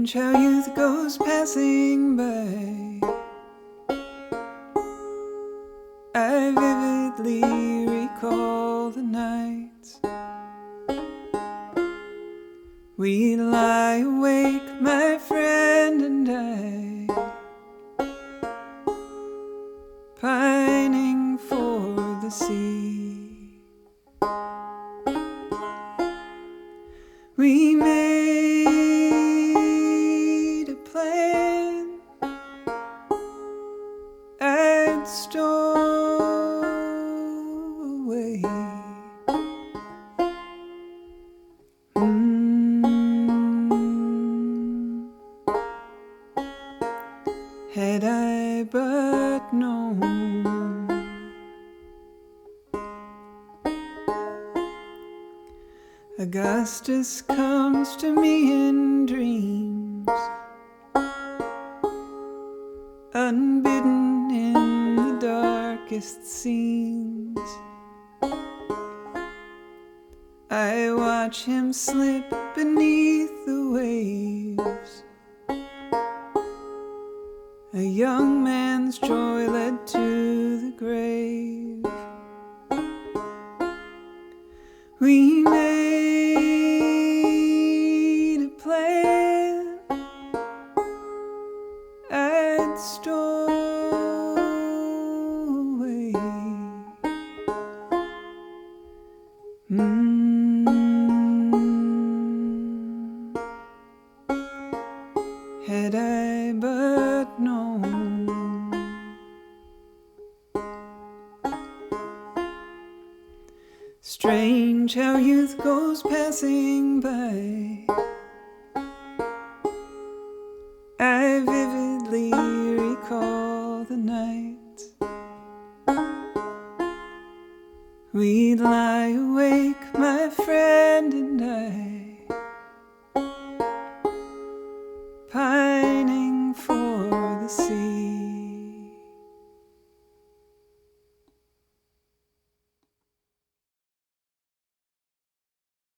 Strange how youth goes passing by. I vividly recall the nights we lie awake, my friend and I, pining for the sea. We made a plan, I'd stow away. Had I but known. Augustus comes to me in dreams, unbidden in the darkest scenes. I watch him slip beneath the waves. A young man's joy led to the grave. We made a plan, I'd stow away. Had I but known. Strange how youth goes passing by. I vividly recall the nights we'd lie awake, my friend and I, pining